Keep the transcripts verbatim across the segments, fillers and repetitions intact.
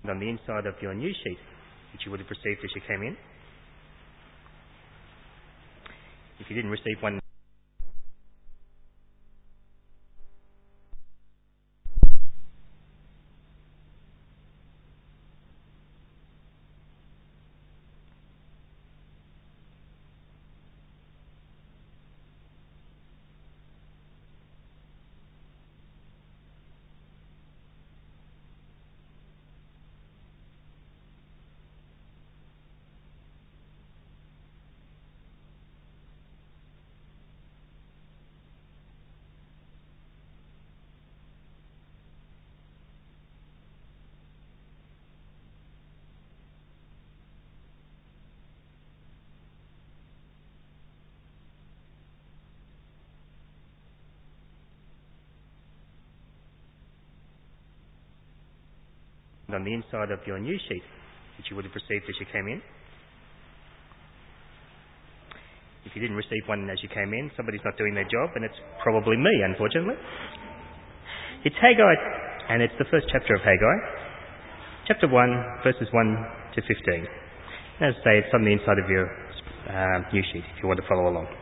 on the inside of your news sheet, which you would have received as you came in. If you didn't receive one, on the inside of your news sheet, which you would have received as you came in. If you didn't receive one as you came in, somebody's not doing their job, and it's probably me, unfortunately. It's Haggai, and it's the first chapter of Haggai, chapter one, verses one to fifteen. As I say, it's on the inside of your uh, news sheet if you want to follow along.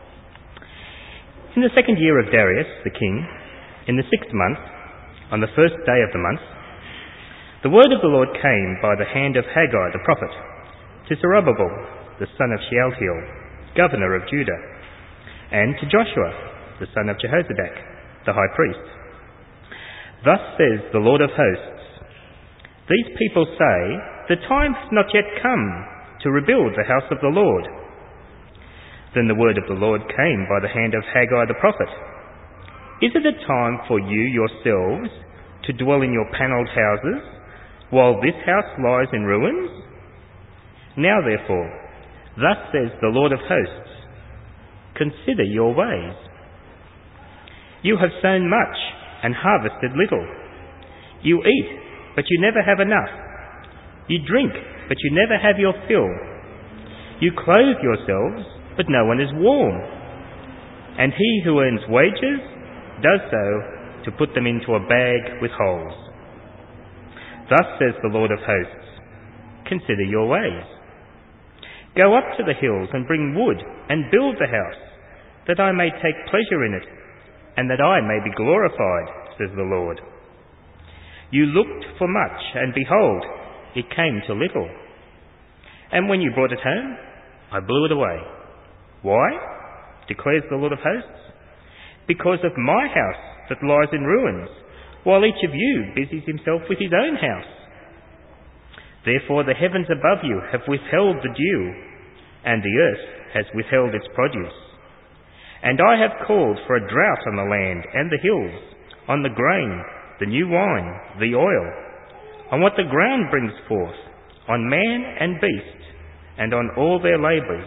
In the second year of Darius, the king, in the sixth month, on the first day of the month, the word of the Lord came by the hand of Haggai the prophet to Zerubbabel, the son of Shealtiel, governor of Judah, and to Joshua, the son of Jehozadak, the high priest. Thus says the Lord of hosts, these people say, the time has not yet come to rebuild the house of the Lord. Then the word of the Lord came by the hand of Haggai the prophet. Is it a time for you yourselves to dwell in your panelled houses, while this house lies in ruins? Now therefore, thus says the Lord of hosts, consider your ways. You have sown much and harvested little. You eat, but you never have enough. You drink, but you never have your fill. You clothe yourselves, but no one is warm. And he who earns wages does so to put them into a bag with holes. Thus says the Lord of hosts, consider your ways. Go up to the hills and bring wood and build the house, that I may take pleasure in it, and that I may be glorified, says the Lord. You looked for much, and behold, it came to little. And when you brought it home, I blew it away. Why? Declares the Lord of hosts. Because of my house that lies in ruins, while each of you busies himself with his own house. Therefore the heavens above you have withheld the dew, and the earth has withheld its produce. And I have called for a drought on the land and the hills, on the grain, the new wine, the oil, on what the ground brings forth, on man and beast, and on all their labours.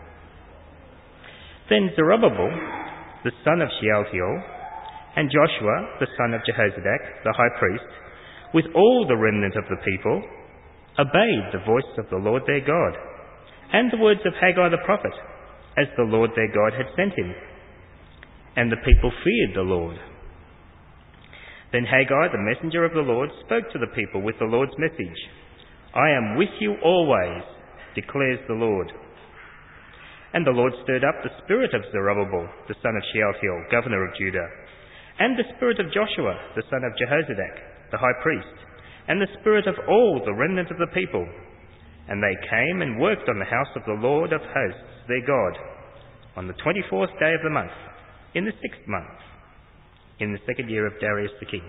Then Zerubbabel, the son of Shealtiel, and Joshua, the son of Jehozadak, the high priest, with all the remnant of the people, obeyed the voice of the Lord their God, and the words of Haggai the prophet, as the Lord their God had sent him. And the people feared the Lord. Then Haggai, the messenger of the Lord, spoke to the people with the Lord's message. I am with you always, declares the Lord. And the Lord stirred up the spirit of Zerubbabel, the son of Shealtiel, governor of Judah, and the spirit of Joshua, the son of Jehozadak, the high priest, and the spirit of all the remnant of the people. And they came and worked on the house of the Lord of hosts, their God, on the twenty-fourth day of the month, in the sixth month, in the second year of Darius the king.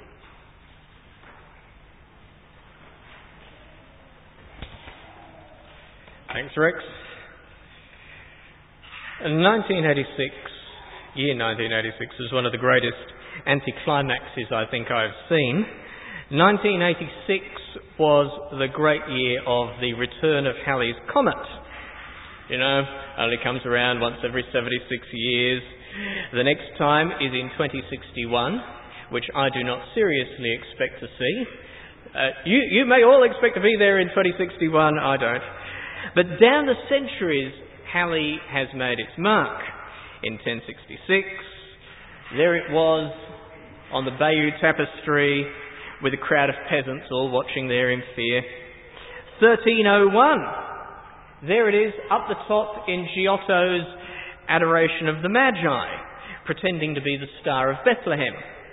Thanks, Rex. In nineteen eighty-six, year nineteen eighty-six was one of the greatest anticlimaxes I think I've seen. nineteen eighty-six was the great year of the return of Halley's Comet. You know, only comes around once every seventy-six years. The next time is in twenty sixty-one, which I do not seriously expect to see. Uh, you, you may all expect to be there in twenty sixty-one, I don't. But down the centuries, Halley has made its mark. In ten sixty-six, there it was on the Bayeux Tapestry with a crowd of peasants all watching there in fear. thirteen oh one. There it is, up the top in Giotto's Adoration of the Magi, pretending to be the Star of Bethlehem.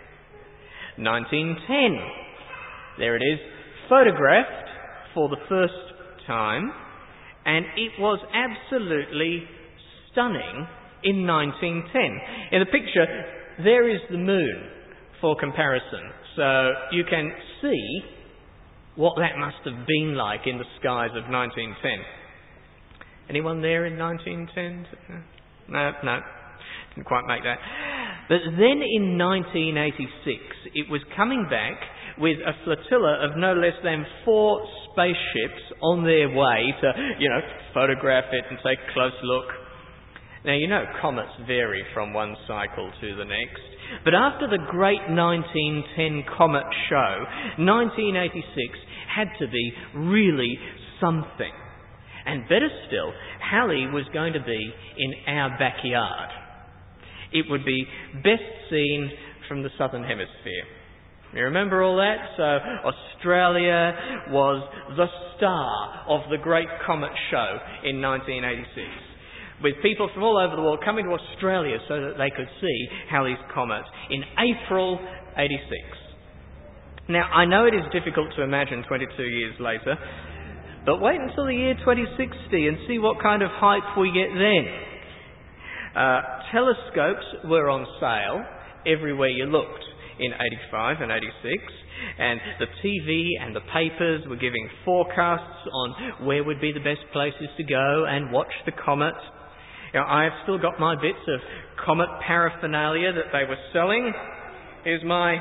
nineteen ten. There it is, photographed for the first time, and it was absolutely stunning in nineteen ten. In the picture, there is the moon for comparison, so you can see what that must have been like in the skies of nineteen ten. Anyone there in nineteen ten? No, no, didn't quite make that. But then in nineteen eighty-six, it was coming back with a flotilla of no less than four spaceships on their way to, you know, photograph it and take a close look. Now, you know, comets vary from one cycle to the next. But after the great nineteen ten comet show, nineteen eighty-six had to be really something. And better still, Halley was going to be in our backyard. It would be best seen from the southern hemisphere. You remember all that? So Australia was the star of the great comet show in nineteen eighty-six, with people from all over the world coming to Australia so that they could see Halley's Comet in April eighty-six. Now, I know it is difficult to imagine twenty-two years later, but wait until the year twenty sixty and see what kind of hype we get then. Uh, telescopes were on sale everywhere you looked in eighty-five and eighty-six, and the T V and the papers were giving forecasts on where would be the best places to go and watch the comet. Now, I have still got my bits of comet paraphernalia that they were selling. Here's my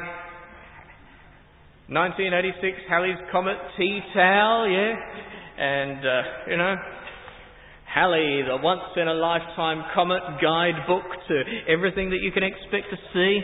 nineteen eighty-six Halley's Comet tea towel, yeah, and, uh, you know, Halley, the once-in-a-lifetime comet guidebook to everything that you can expect to see.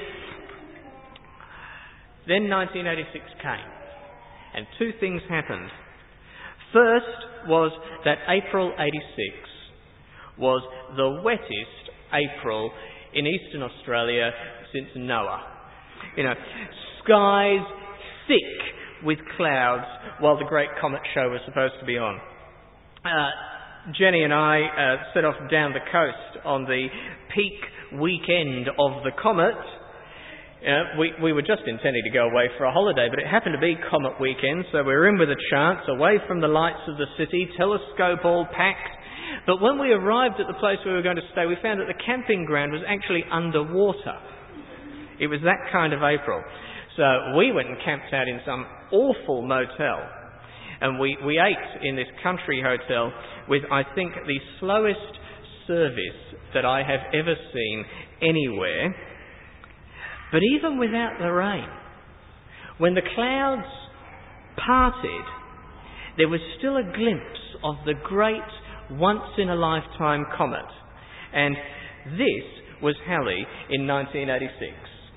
Then nineteen eighty-six came, and two things happened. First was that April eighty-six was the wettest April in eastern Australia since Noah. You know, skies thick with clouds while the great comet show was supposed to be on. Uh, Jenny and I uh, set off down the coast on the peak weekend of the comet. Uh, we, we were just intending to go away for a holiday, but it happened to be comet weekend, so we were in with a chance, away from the lights of the city, telescope all packed. But when we arrived at the place where we were going to stay, we found that the camping ground was actually underwater. It was that kind of April. So we went and camped out in some awful motel. And we, we ate in this country hotel with, I think, the slowest service that I have ever seen anywhere. But even without the rain, when the clouds parted, there was still a glimpse of the great once-in-a-lifetime comet. And this was Halley in nineteen eighty-six.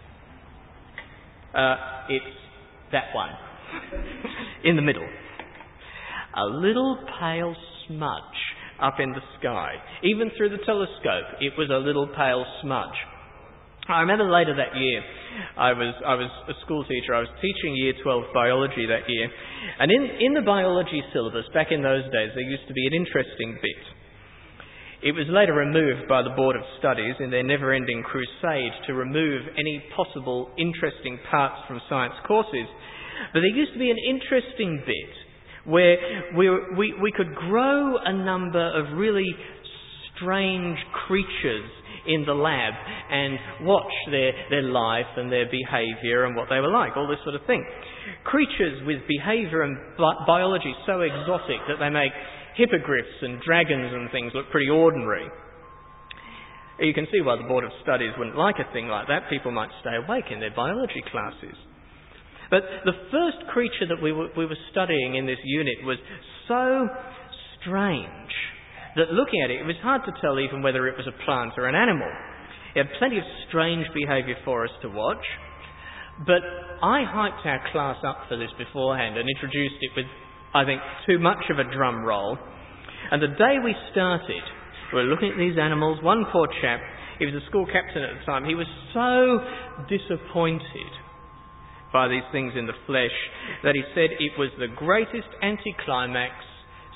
Uh, it's that one, in the middle. A little pale smudge up in the sky. Even through the telescope, it was a little pale smudge. I remember later that year, I was I was a school teacher. I was teaching Year twelve biology that year. And in, in the biology syllabus, back in those days, there used to be an interesting bit. It was later removed by the Board of Studies in their never-ending crusade to remove any possible interesting parts from science courses. But there used to be an interesting bit where we, we, we could grow a number of really strange creatures in the lab and watch their, their life and their behaviour and what they were like, all this sort of thing. Creatures with behaviour and bi- biology so exotic that they make hippogriffs and dragons and things look pretty ordinary. You can see why the Board of Studies wouldn't like a thing like that. People might stay awake in their biology classes. But the first creature that we were, we were studying in this unit was so strange that looking at it, it was hard to tell even whether it was a plant or an animal. It had plenty of strange behaviour for us to watch. But I hyped our class up for this beforehand and introduced it with, I think, too much of a drum roll. And the day we started, we were looking at these animals. One poor chap, he was a school captain at the time, he was so disappointed by these things in the flesh that he said it was the greatest anticlimax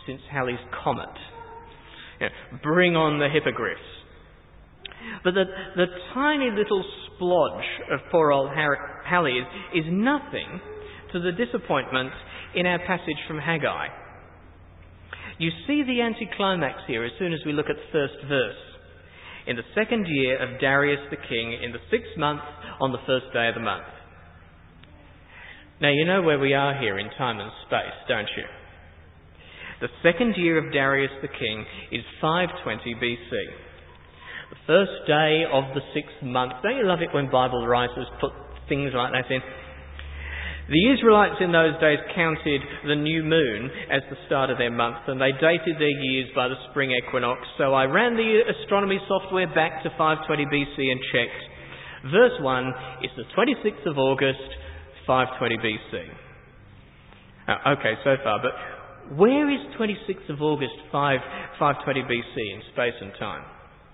since Halley's Comet. You know, bring on the hippogriffs. But the, the tiny little splodge of poor old Halley is, is nothing to the disappointment in our passage from Haggai. You see the anticlimax here as soon as we look at the first verse. In the second year of Darius the king, in the sixth month, on the first day of the month. Now you know where we are here in time and space, don't you? The second year of Darius the king is five twenty B C. The first day of the sixth month. Don't you love it when Bible writers put things like that in? The Israelites in those days counted the new moon as the start of their month, and they dated their years by the spring equinox. So I ran the astronomy software back to five twenty B C and checked. Verse one is the twenty-sixth of August, five twenty B C. Uh, okay, so far, but where is twenty-sixth of August, five twenty B C in space and time?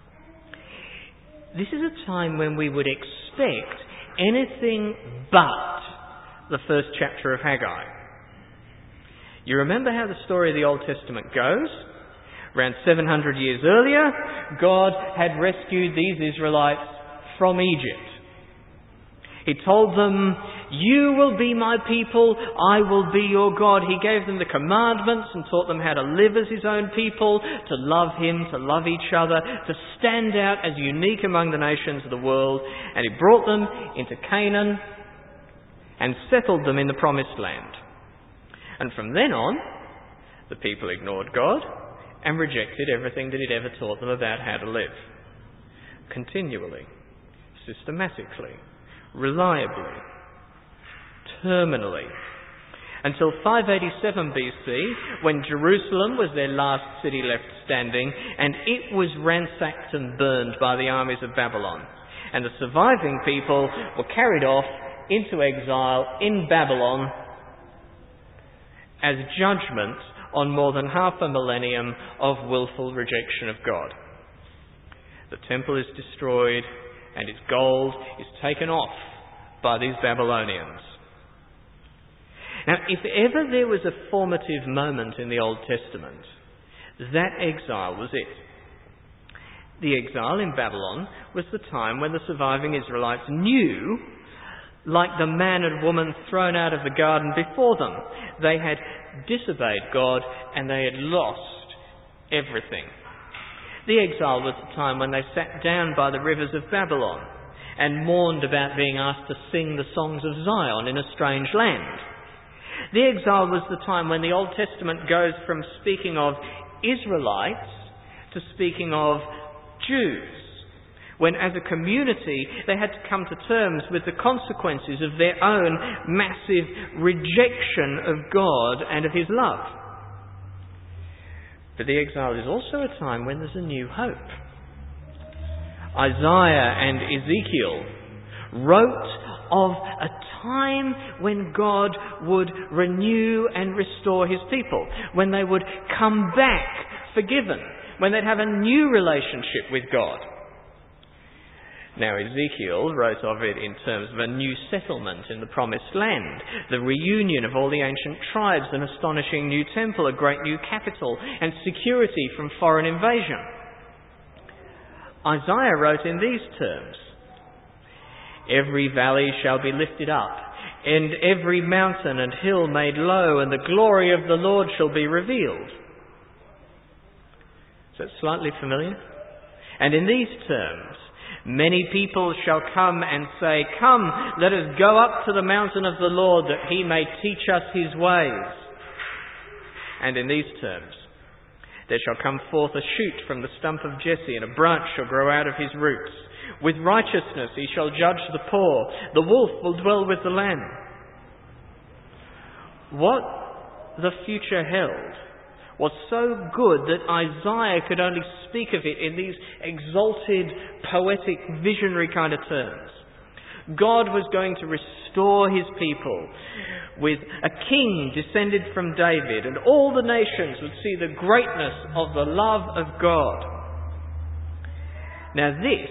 This is a time when we would expect anything but the first chapter of Haggai. You remember how the story of the Old Testament goes? Around seven hundred years earlier, God had rescued these Israelites from Egypt. He told them, "You will be my people, I will be your God." He gave them the commandments and taught them how to live as his own people, to love him, to love each other, to stand out as unique among the nations of the world. And he brought them into Canaan and settled them in the promised land. And from then on, the people ignored God and rejected everything that he'd ever taught them about how to live. Continually, systematically, reliably, terminally, until five eighty-seven B C, when Jerusalem was their last city left standing, and it was ransacked and burned by the armies of Babylon. And the surviving people were carried off into exile in Babylon as judgment on more than half a millennium of willful rejection of God. The temple is destroyed and its gold is taken off by these Babylonians. Now, if ever there was a formative moment in the Old Testament, that exile was it. The exile in Babylon was the time when the surviving Israelites knew, like the man and woman thrown out of the garden before them, they had disobeyed God and they had lost everything. The exile was the time when they sat down by the rivers of Babylon and mourned about being asked to sing the songs of Zion in a strange land. The exile was the time when the Old Testament goes from speaking of Israelites to speaking of Jews, when as a community they had to come to terms with the consequences of their own massive rejection of God and of his love. But the exile is also a time when there's a new hope. Isaiah and Ezekiel wrote of a time when God would renew and restore his people, when they would come back forgiven, when they'd have a new relationship with God. Now, Ezekiel wrote of it in terms of a new settlement in the promised land, the reunion of all the ancient tribes, an astonishing new temple, a great new capital, and security from foreign invasion. Isaiah wrote in these terms, "Every valley shall be lifted up, and every mountain and hill made low, and the glory of the Lord shall be revealed." Is that slightly familiar? And in these terms, "Many people shall come and say, 'Come, let us go up to the mountain of the Lord, that he may teach us his ways.' And in these terms, 'There shall come forth a shoot from the stump of Jesse, and a branch shall grow out of his roots. With righteousness he shall judge the poor. The wolf will dwell with the lamb.'" What the future held was so good that Isaiah could only speak of it in these exalted, poetic, visionary kind of terms. God was going to restore his people with a king descended from David, and all the nations would see the greatness of the love of God. Now this,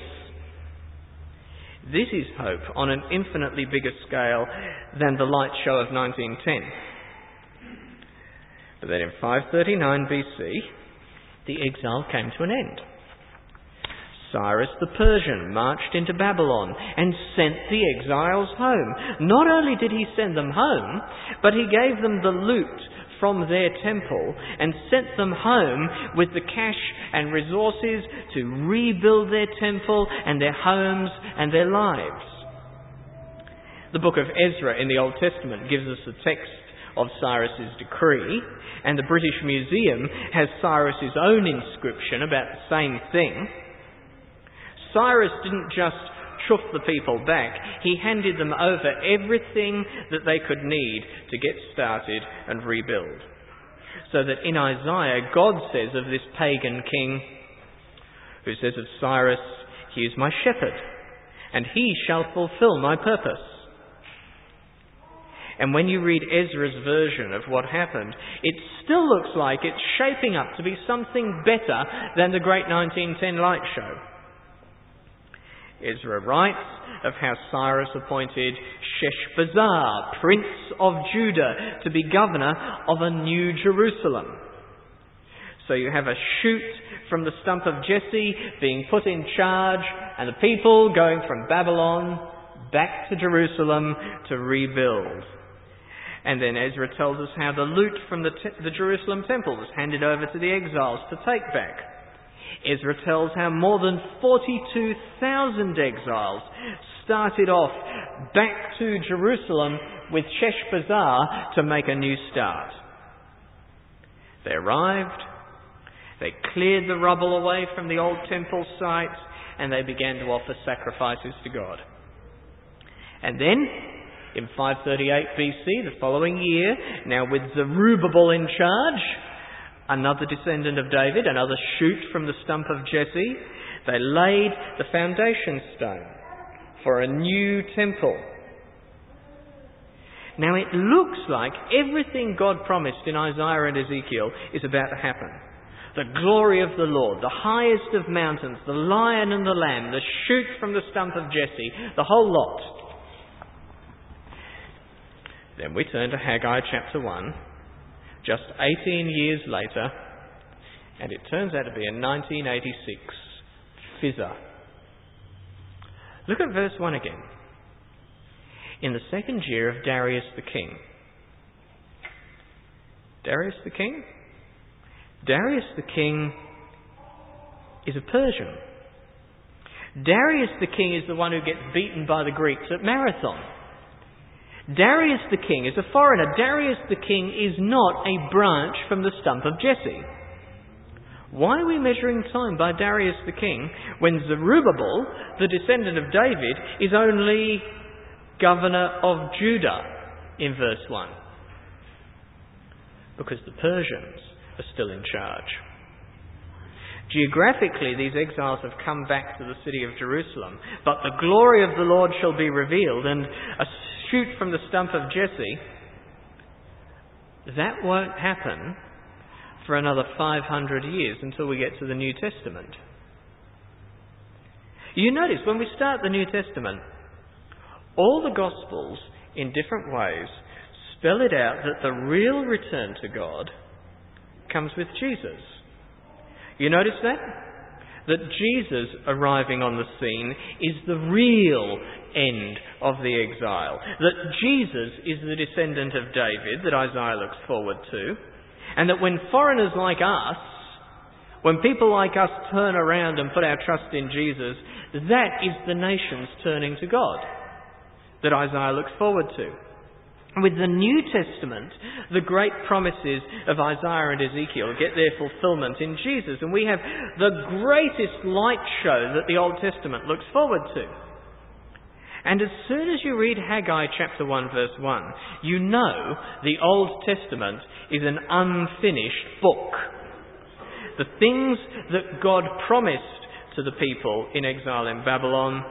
this is hope on an infinitely bigger scale than the light show of nineteen ten. But then in five thirty-nine B C, the exile came to an end. Cyrus the Persian marched into Babylon and sent the exiles home. Not only did he send them home, but he gave them the loot from their temple and sent them home with the cash and resources to rebuild their temple and their homes and their lives. The book of Ezra in the Old Testament gives us the text of Cyrus's decree, and the British Museum has Cyrus's own inscription about the same thing. Cyrus didn't just chuff the people back, he handed them over everything that they could need to get started and rebuild. So that in Isaiah, God says of this pagan king, who says of Cyrus, "He is my shepherd, and he shall fulfill my purpose." And when you read Ezra's version of what happened, it still looks like it's shaping up to be something better than the great nineteen ten light show. Ezra writes of how Cyrus appointed Sheshbazzar, prince of Judah, to be governor of a new Jerusalem. So you have a shoot from the stump of Jesse being put in charge, and the people going from Babylon back to Jerusalem to rebuild. And then Ezra tells us how the loot from the, te- the Jerusalem temple was handed over to the exiles to take back. Ezra tells how more than forty-two thousand exiles started off back to Jerusalem with Sheshbazzar to make a new start. They arrived, they cleared the rubble away from the old temple site, and they began to offer sacrifices to God. And then, in five thirty-eight B C, the following year, now with Zerubbabel in charge, another descendant of David, another shoot from the stump of Jesse, they laid the foundation stone for a new temple. Now it looks like everything God promised in Isaiah and Ezekiel is about to happen. The glory of the Lord, the highest of mountains, the lion and the lamb, the shoot from the stump of Jesse, the whole lot. Then we turn to Haggai chapter one. Just eighteen years later, and it turns out to be in nineteen eighty-six, Fizzer. Look at verse one again. In the second year of Darius the king. Darius the king? Darius the king is a Persian. Darius the king is the one who gets beaten by the Greeks at Marathon. Darius the king is a foreigner. Darius the king is not a branch from the stump of Jesse. Why are we measuring time by Darius the king when Zerubbabel, the descendant of David, is only governor of Judah in verse one? Because the Persians are still in charge. Geographically, these exiles have come back to the city of Jerusalem, but the glory of the Lord shall be revealed, and a shoot from the stump of Jesse, that won't happen for another five hundred years until we get to the New Testament. You notice when we start the New Testament, all the Gospels in different ways spell it out that the real return to God comes with Jesus. You notice that? That Jesus arriving on the scene is the real end of the exile. That Jesus is the descendant of David that Isaiah looks forward to. And that when foreigners like us, when people like us turn around and put our trust in Jesus, that is the nations turning to God that Isaiah looks forward to. With the New Testament, the great promises of Isaiah and Ezekiel get their fulfillment in Jesus, and we have the greatest light show that the Old Testament looks forward to. And as soon as you read Haggai chapter one verse one, you know the Old Testament is an unfinished book. The things that God promised to the people in exile in Babylon,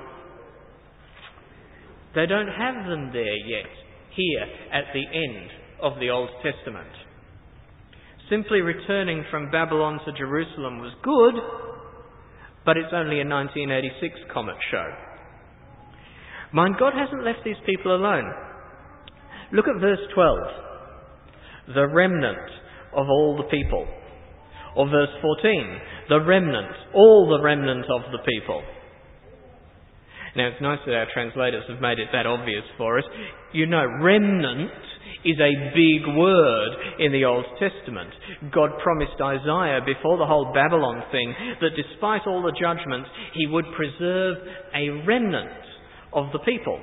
they don't have them there yet. Here at the end of the Old Testament. Simply returning from Babylon to Jerusalem was good, but it's only a nineteen eighty-six comet show. Mind, God hasn't left these people alone. Look at verse twelve. The remnant of all the people. Or verse fourteen, the remnant, all the remnant of the people. Now it's nice that our translators have made it that obvious for us. You know, remnant is a big word in the Old Testament. God promised Isaiah before the whole Babylon thing that despite all the judgments, he would preserve a remnant of the people.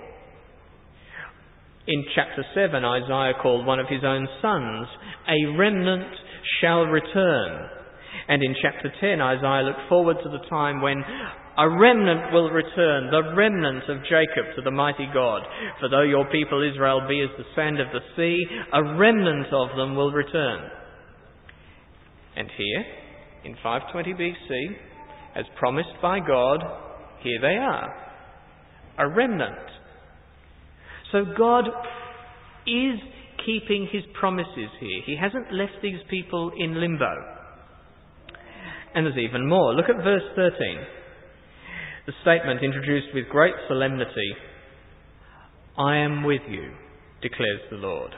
In chapter seven, Isaiah called one of his own sons, a remnant shall return. And in chapter ten, Isaiah looked forward to the time when a remnant will return, the remnant of Jacob to the mighty God. For though your people Israel be as the sand of the sea, a remnant of them will return. And here, in five twenty B C, as promised by God, here they are, a remnant. So God is keeping his promises here. He hasn't left these people in limbo. And there's even more. Look at verse thirteen. The statement introduced with great solemnity, I am with you, declares the Lord.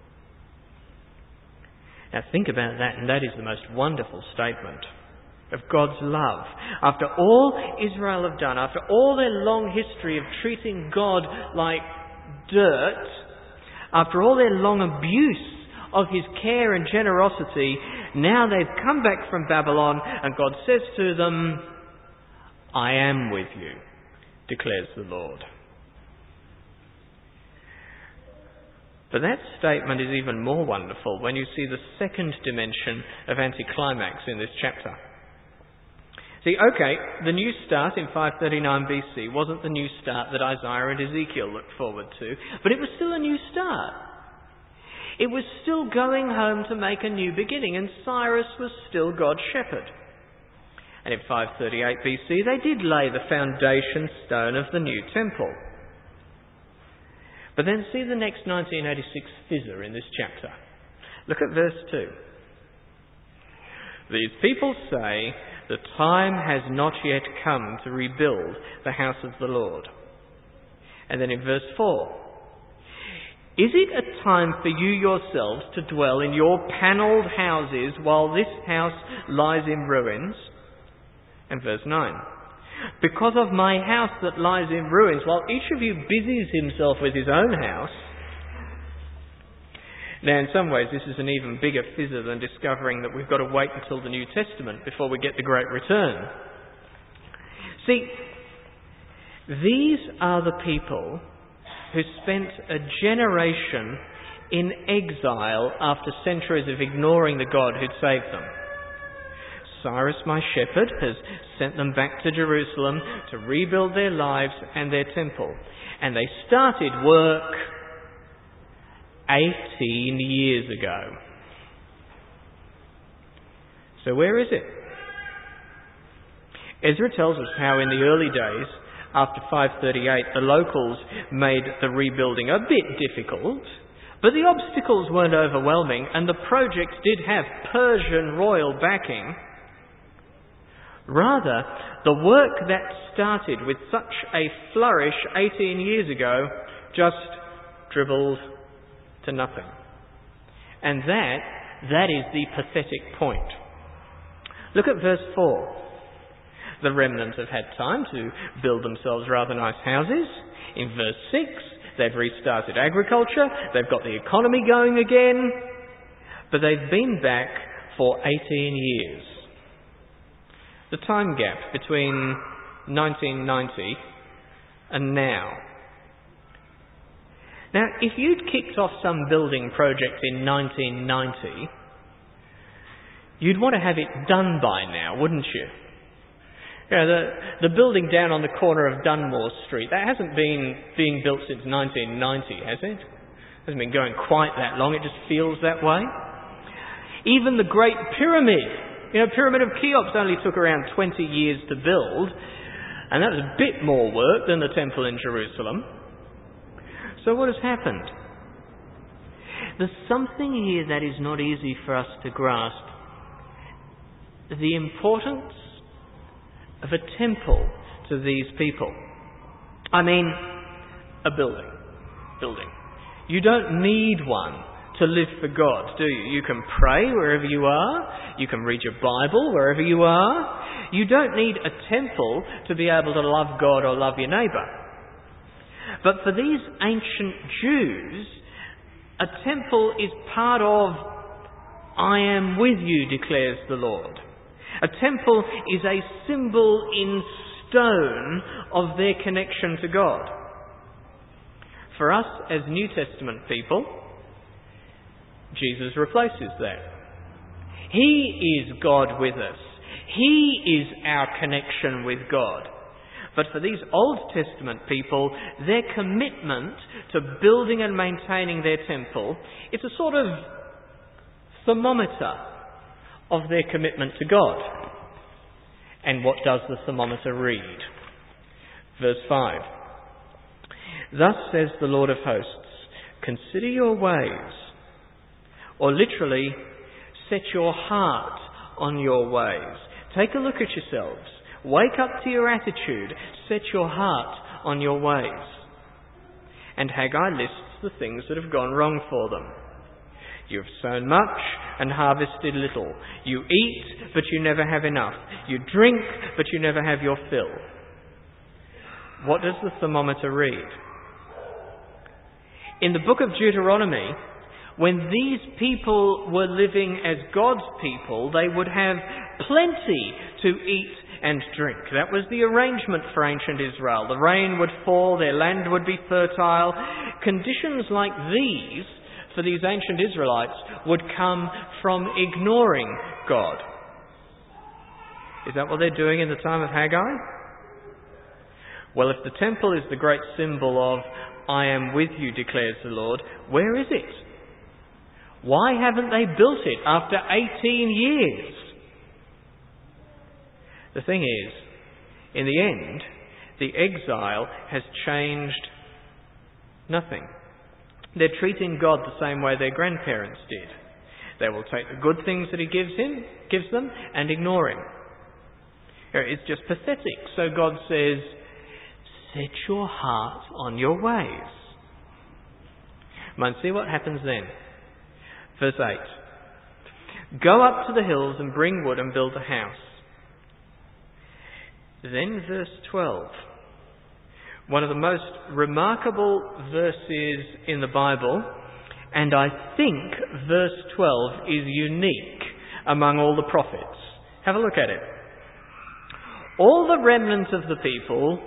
Now think about that, and that is the most wonderful statement of God's love. After all Israel have done, after all their long history of treating God like dirt, after all their long abuse of his care and generosity, now they've come back from Babylon and God says to them, I am with you, declares the Lord. But that statement is even more wonderful when you see the second dimension of anticlimax in this chapter. See, okay, the new start in five thirty-nine B C wasn't the new start that Isaiah and Ezekiel looked forward to, but it was still a new start. It was still going home to make a new beginning, and Cyrus was still God's shepherd. And in five thirty-eight B C, they did lay the foundation stone of the new temple. But then see the next nineteen eighty-six fissure in this chapter. Look at verse two. These people say, the time has not yet come to rebuild the house of the Lord. And then in verse four, is it a time for you yourselves to dwell in your panelled houses while this house lies in ruins? And verse nine, because of my house that lies in ruins, while each of you busies himself with his own house. Now, in some ways, this is an even bigger fissure than discovering that we've got to wait until the New Testament before we get the Great Return. See, these are the people who spent a generation in exile after centuries of ignoring the God who'd saved them. Cyrus, my shepherd, has sent them back to Jerusalem to rebuild their lives and their temple. And they started work eighteen years ago. So where is it? Ezra tells us how in the early days, after five thirty-eight, the locals made the rebuilding a bit difficult, but the obstacles weren't overwhelming and the project did have Persian royal backing. Rather, the work that started with such a flourish eighteen years ago just dribbled to nothing. And that, that is the pathetic point. Look at verse four. The remnant have had time to build themselves rather nice houses. In verse six, they've restarted agriculture, they've got the economy going again, but they've been back for eighteen years. The time gap between nineteen ninety and now. Now, if you'd kicked off some building project in nineteen ninety, you'd want to have it done by now, wouldn't you? You know, the, the building down on the corner of Dunmore Street, that hasn't been being built since nineteen ninety, has it? It hasn't been going quite that long, it just feels that way. Even the Great Pyramid, you know, Pyramid of Cheops only took around twenty years to build, and that was a bit more work than the temple in Jerusalem. So what has happened? There's something here that is not easy for us to grasp. The importance of a temple to these people. I mean, a building. Building. You don't need one to live for God, do you? You can pray wherever you are. You can read your Bible wherever you are. You don't need a temple to be able to love God or love your neighbour. But for these ancient Jews, a temple is part of "I am with you," declares the Lord. A temple is a symbol in stone of their connection to God. For us as New Testament people, Jesus replaces that. He is God with us. He is our connection with God. But for these Old Testament people, their commitment to building and maintaining their temple is a sort of thermometer of their commitment to God. And what does the thermometer read? Verse five. "Thus says the Lord of hosts, consider your ways," or literally, set your heart on your ways. Take a look at yourselves. Wake up to your attitude. Set your heart on your ways. And Haggai lists the things that have gone wrong for them. You have sown much and harvested little. You eat, but you never have enough. You drink, but you never have your fill. What does the thermometer read? In the book of Deuteronomy, when these people were living as God's people, they would have plenty to eat and drink. That was the arrangement for ancient Israel. The rain would fall, their land would be fertile. Conditions like these, for these ancient Israelites, would come from ignoring God. Is that what they're doing in the time of Haggai? Well, if the temple is the great symbol of "I am with you," declares the Lord, where is it? Why haven't they built it after eighteen years? The thing is, in the end, the exile has changed nothing. They're treating God the same way their grandparents did. They will take the good things that He gives him, gives them and ignore Him. It's just pathetic. So God says, set your heart on your ways. And see what happens then. Verse eight. Go up to the hills and bring wood and build a house. Then verse twelve. One of the most remarkable verses in the Bible, and I think verse twelve is unique among all the prophets. Have a look at it. All the remnant of the people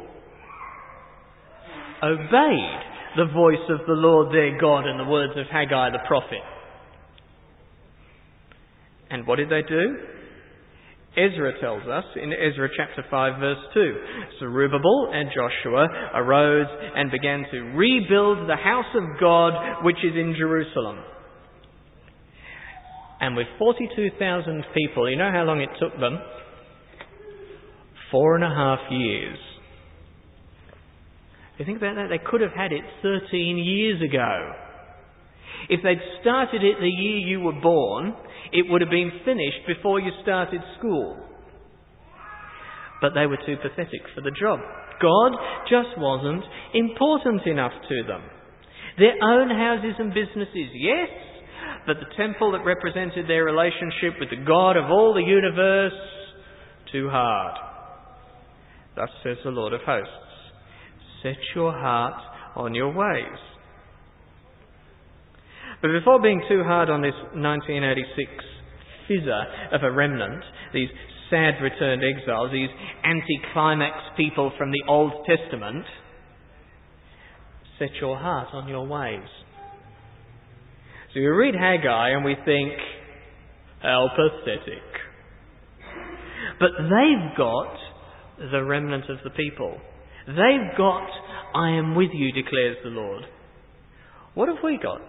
obeyed the voice of the Lord their God and the words of Haggai the prophet. And what did they do? Ezra tells us in Ezra chapter five verse two, Zerubbabel and Joshua arose and began to rebuild the house of God which is in Jerusalem. And with forty-two thousand people, you know how long it took them? Four and a half years. If you think about that, they could have had it thirteen years ago. If they'd started it the year you were born, it would have been finished before you started school. But they were too pathetic for the job. God just wasn't important enough to them. Their own houses and businesses, yes, but the temple that represented their relationship with the God of all the universe, too hard. Thus says the Lord of hosts, set your heart on your ways. But before being too hard on this nineteen eighty-six fizzer of a remnant, these sad returned exiles, these anticlimax people from the Old Testament, set your heart on your ways. So we read Haggai and we think, how pathetic. But they've got the remnant of the people. They've got, I am with you, declares the Lord. What have we got?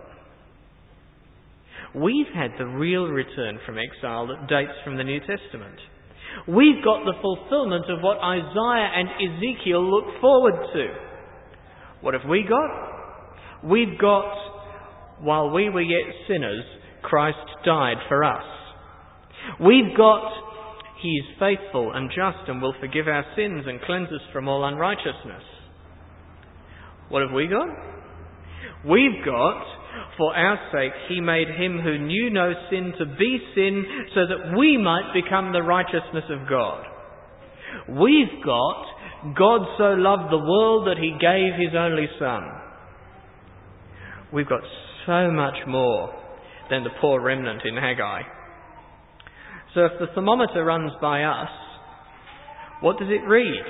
We've had the real return from exile that dates from the New Testament. We've got the fulfillment of what Isaiah and Ezekiel look forward to. What have we got? We've got, while we were yet sinners, Christ died for us. We've got, He is faithful and just and will forgive our sins and cleanse us from all unrighteousness. What have we got? We've got, For our sake he made him who knew no sin to be sin, so that we might become the righteousness of God. We've got God so loved the world that he gave his only Son. We've got so much more than the poor remnant in Haggai. So if the thermometer runs by us, what does it read?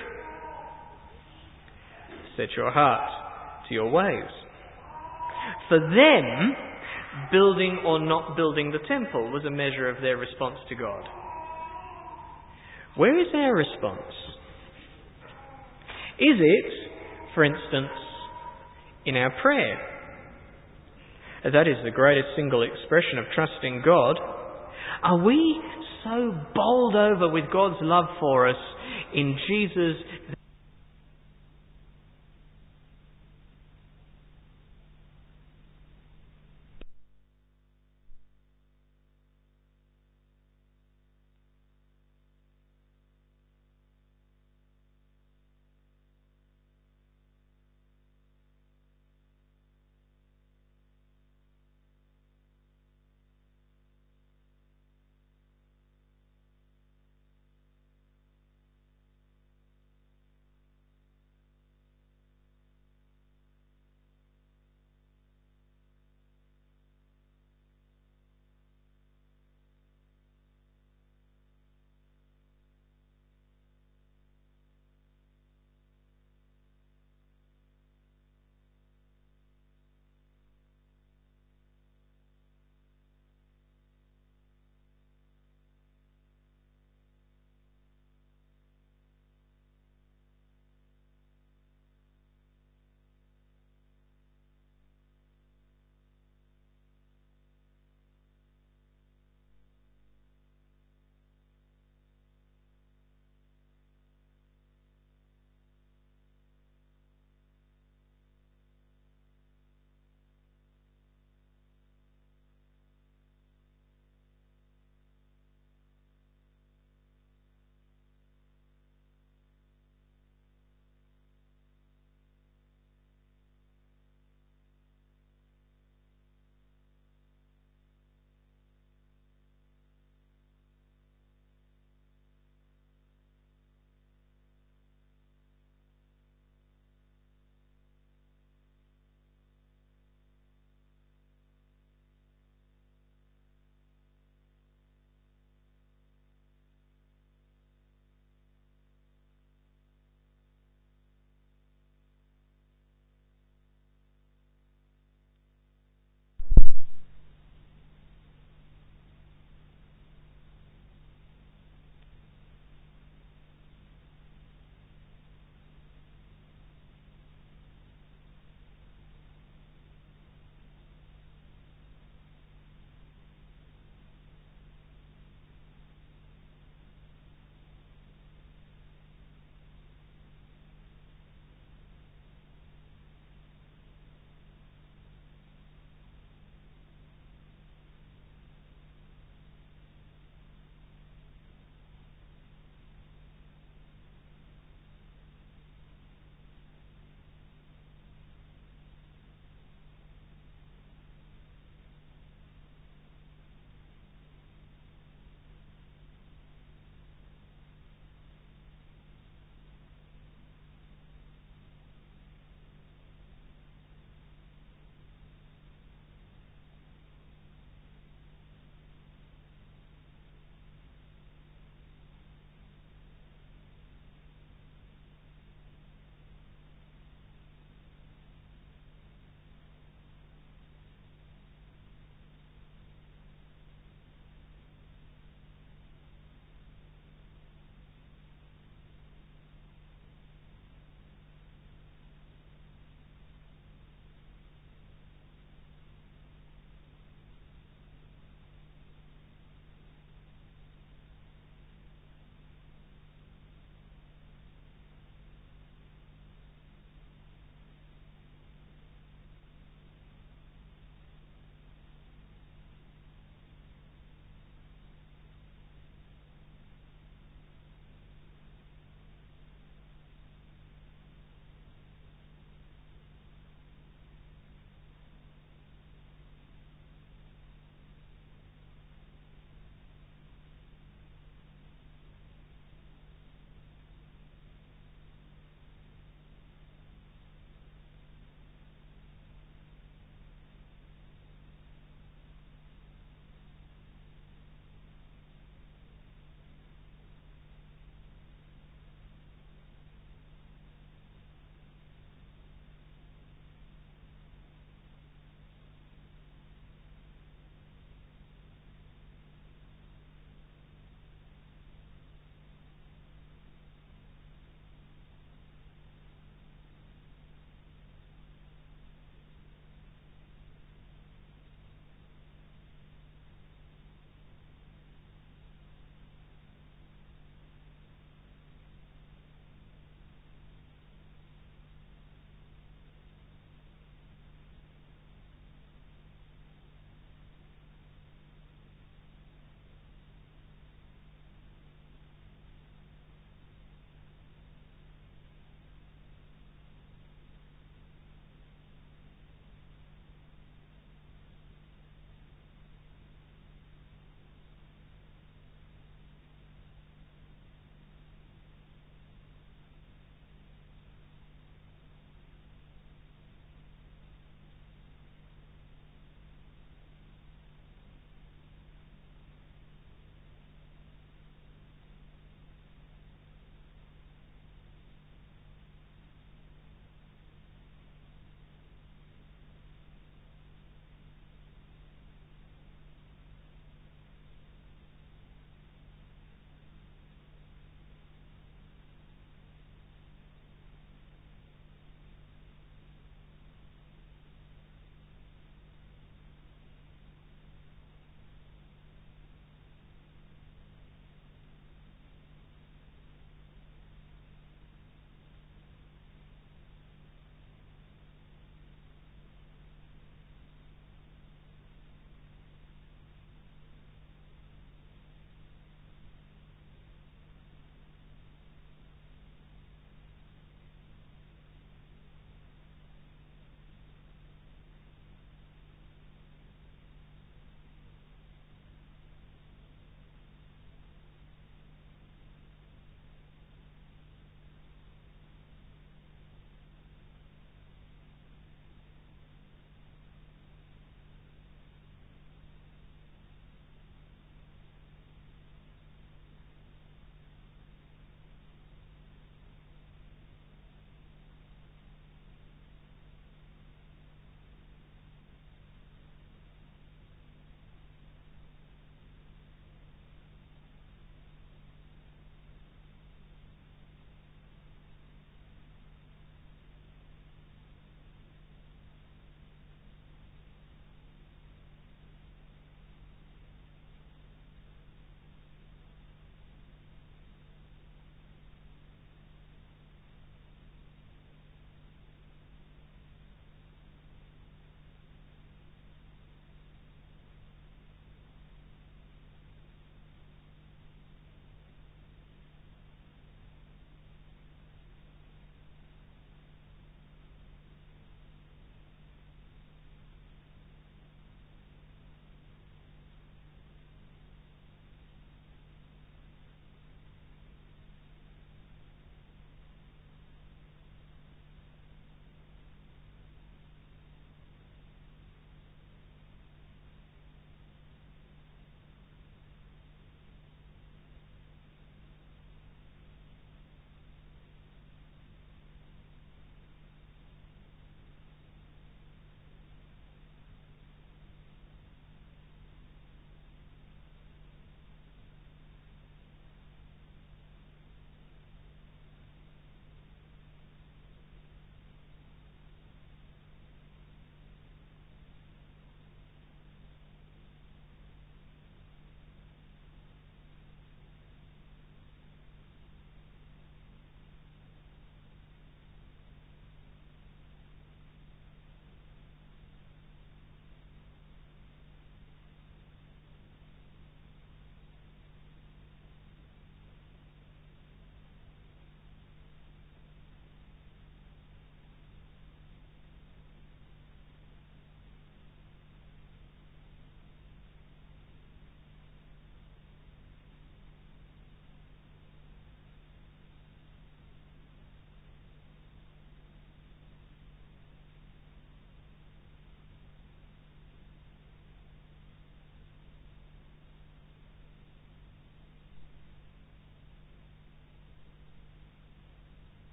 Set your heart to your ways. For them, building or not building the temple was a measure of their response to God. Where is our response? Is it, for instance, in our prayer? That is the greatest single expression of trusting God. Are we so bowled over with God's love for us in Jesus